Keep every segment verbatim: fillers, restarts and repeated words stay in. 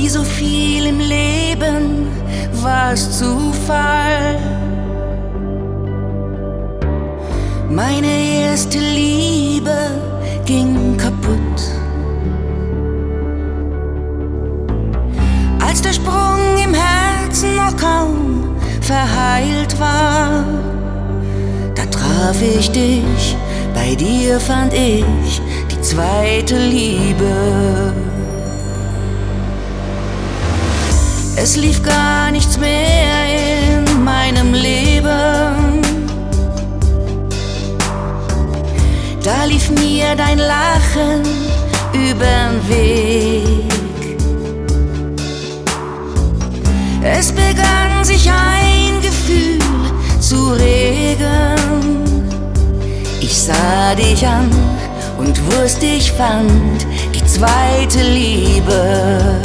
Wie so viel im Leben war es Zufall. Meine erste Liebe ging kaputt, als der Sprung im Herzen noch kaum verheilt war. Da traf ich dich, bei dir fand ich die zweite Liebe. Es lief gar nichts mehr in meinem Leben. Da lief mir dein Lachen übern Weg. Es begann sich ein Gefühl zu regen. Ich sah dich an und wusste, ich fand die zweite Liebe.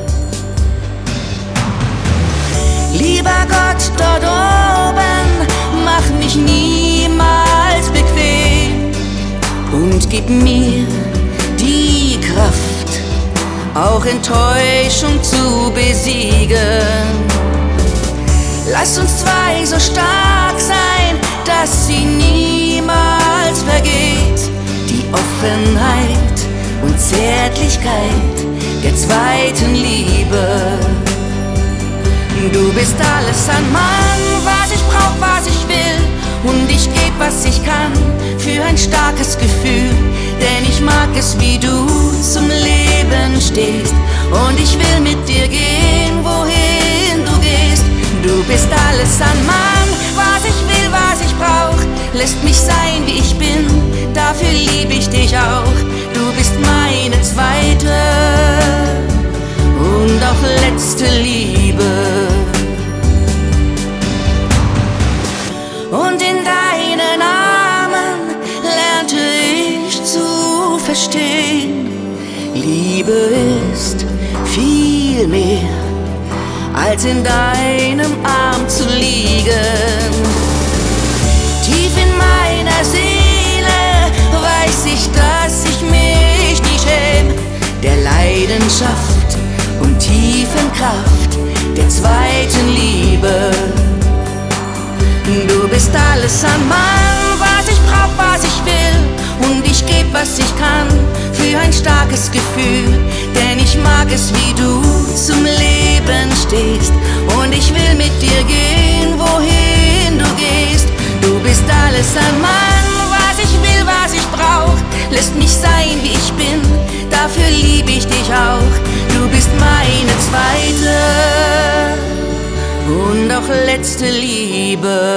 Lieber Gott dort oben, mach mich niemals bequem und gib mir die Kraft, auch Enttäuschung zu besiegen. Lass uns zwei so stark sein, dass sie niemals vergeht. Die Offenheit und Zärtlichkeit der zweiten Liebe. Du bist alles an Mann, was ich brauch, was ich will. Und ich geb, was ich kann, für ein starkes Gefühl. Denn ich mag es, wie du zum Leben stehst. Und ich will mit dir gehen, wohin du gehst. Du bist alles an Mann, was ich will, was ich brauch. Lässt mich sein, wie ich bin, dafür lieb ich dich auch. Du bist meine zweite und auch letzte Liebe. Und in deinen Armen lernte ich zu verstehen, Liebe ist viel mehr, als in deinem Arm zu liegen. Tief in meiner Seele weiß ich, dass ich mich nie schäme, der Leidenschaft und tiefen Kraft der zweiten Liebe. Du bist alles an Mann, was ich brauch, was ich will. Und ich geb, was ich kann, für ein starkes Gefühl. Denn ich mag es, wie du zum Leben stehst. Und ich will mit dir gehen, wohin du gehst. Du bist alles an Mann, was ich will, was ich brauch. Lässt mich sein, wie ich bin, dafür lieb ich dich auch. Du bist meine zweite und auch letzte Liebe.